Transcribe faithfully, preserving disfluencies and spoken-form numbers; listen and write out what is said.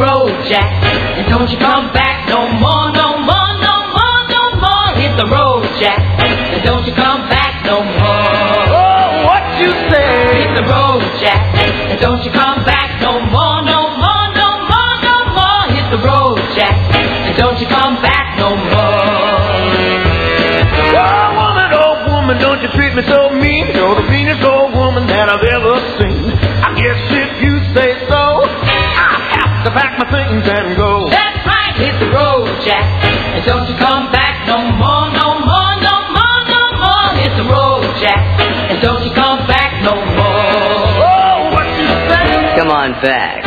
road, Jack, and don't you come back no more, no more, no more, no more. Hit the road, Jack, and don't you come back no more. Oh, what you say? Hit the road, Jack, and don't you come back no more, no more, no more, no more. Hit the road, Jack, and don't you come back no more. Oh, woman, oh woman, don't you treat me so mean. You're the meanest old woman that I've ever seen. I guess if you say so, I have to pack my things and go. That's right, hit the road, Jack, and don't you come back no more, no more, no more, no more. Hit the road, Jack, and don't you come back no more. Oh, what you say? Come on back.